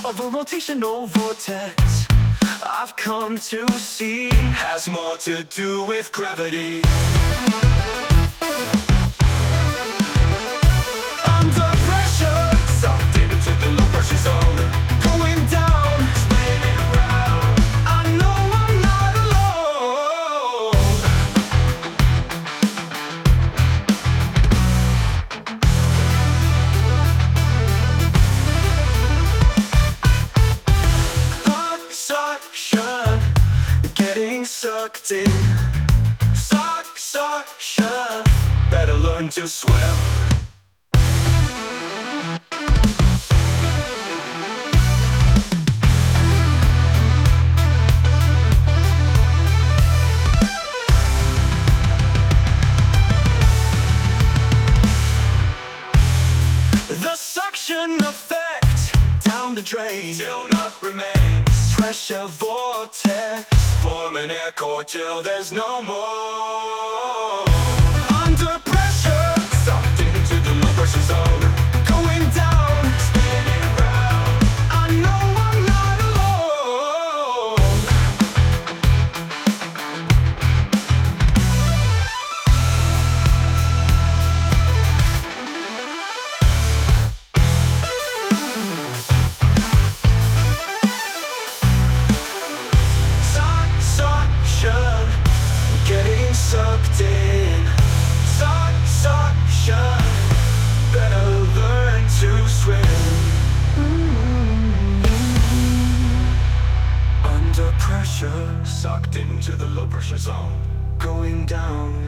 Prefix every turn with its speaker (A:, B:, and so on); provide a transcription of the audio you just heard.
A: of a rotational vortex, I've come to see, has more to do with gravity. Under pressure, sucked into the low pressure zone, going down, spinning around. I know I'm not alone. Suction, getting sucked in. Suction, better learn to swim. The suction effect down the drain till not remains. Pressure vortex, form an air core till there's no more. Under pressure, sucked into the low pressure zone, going down, spinning around. I know I'm not alone. Suction, getting sucked in. Suction, better learn to swim. Under pressure, sucked into the low pressure zone, going down.